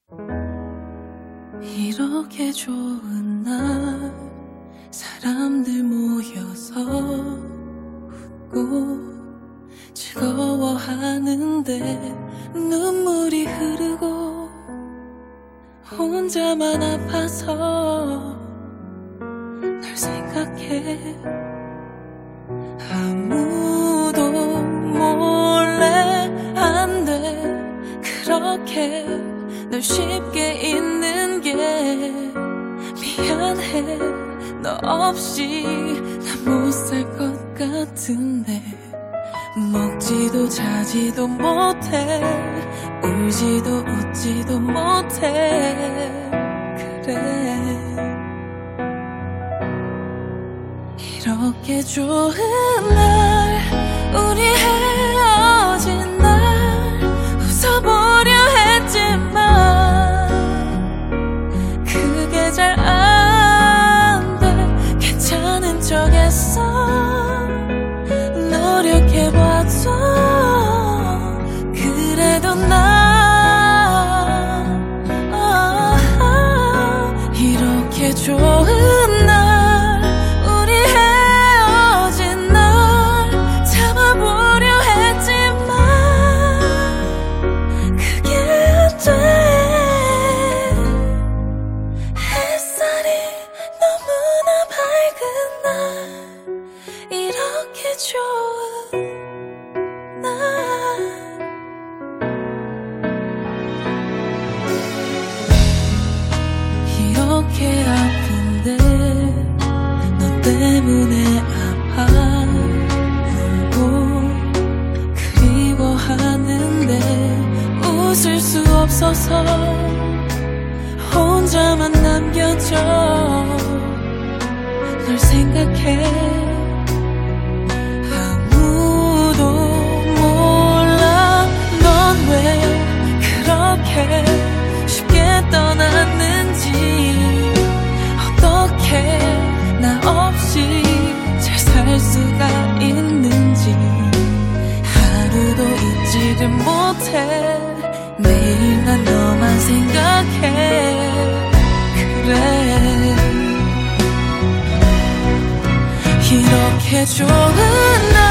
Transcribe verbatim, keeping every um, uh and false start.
이렇게 좋은 날 사람들 모여서 웃고 즐거워하는데 눈물이 흐르고 혼자만 아파서 널 생각해. 아무도 몰래 안 돼 그렇게 널 쉽게 잊는 게. 미안해 너 없이 난 못 살 것 같은데. 먹지도 자지도 못해 울지도 웃지도 못해. 그래 이렇게 좋은 날 우리 헤어진 날 웃어보려 했지만 그게 잘 안 돼. 괜찮은 척했어 노력해봐도 그래도 나 어, 어, 이렇게 좋은 날 우리 헤어진 날 참아보려 했지만 그게 안 돼. 햇살이 너무나 밝은 날 이렇게 좋은 날. 이렇게 아픈데 너 때문에 아파 울고 그리워하는데 웃을 수 없어서 혼자만 남겨져 널 생각해. 아무도 몰라 넌 왜 그렇게 쉽게 떠났는지 어떻게 나 없이 잘 살 수가 있는지 하루도 잊지를 못해. 매일 난 너만 생각해. 그래 이렇게 좋은 날